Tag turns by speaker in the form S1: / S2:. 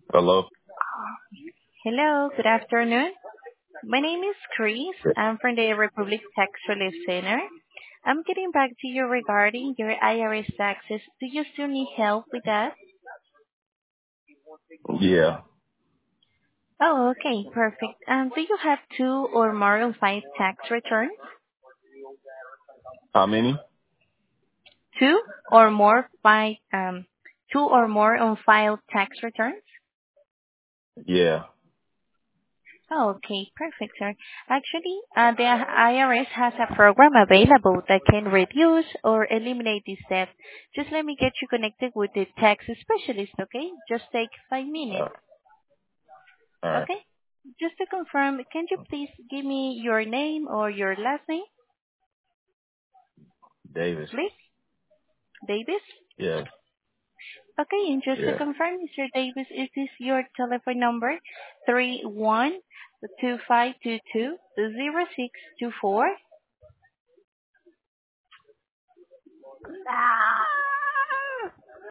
S1: Hello?
S2: Hello, good afternoon. My name is Chris. I'm from the Republic Tax Relief Center. I'm getting back to you regarding your IRS taxes. Do you still need help with that?
S1: Yeah.
S2: Oh, okay, perfect. Do you have two or more on file tax returns?
S1: How many?
S2: Two or more two or more on file tax returns?
S1: Yeah.
S2: Oh, okay, perfect, sir. Actually, the IRS has a program available that can reduce or eliminate this debt. Just let me get you connected with the tax specialist, okay? Just take 5 minutes.
S1: All right.
S2: Okay? Just to confirm, can you please give me your name or your last name,
S1: Davis.
S2: please? Davis?
S1: Yeah.
S2: Okay, and just to
S1: Yeah.
S2: confirm, Mr. Davis, is this your telephone number? 3125220624?